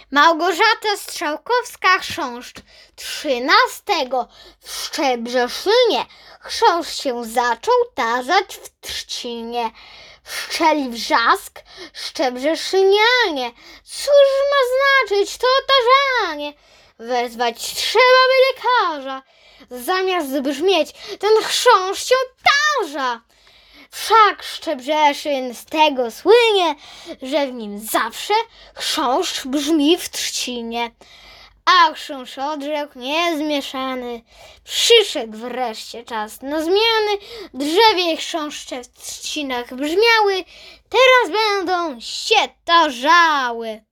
Małgorzata Strzałkowska-Chrząszcz 13 w Szczebrzeszynie chrząszcz się zaczął tarzać w trzcinie. Wszczęli wrzask Szczebrzeszynianie. Cóż ma znaczyć to tarzanie? Wezwać trzeba by lekarza. Zamiast brzmieć, ten chrząszcz się tarza. Wszak Szczebrzeszyn z tego słynie, że w nim zawsze chrząszcz brzmi w trzcinie. A chrząszcz odrzekł niezmieszany. Przyszedł wreszcie czas na zmiany. Drzewie chrząszcze w trzcinach brzmiały, teraz będą się tarzały.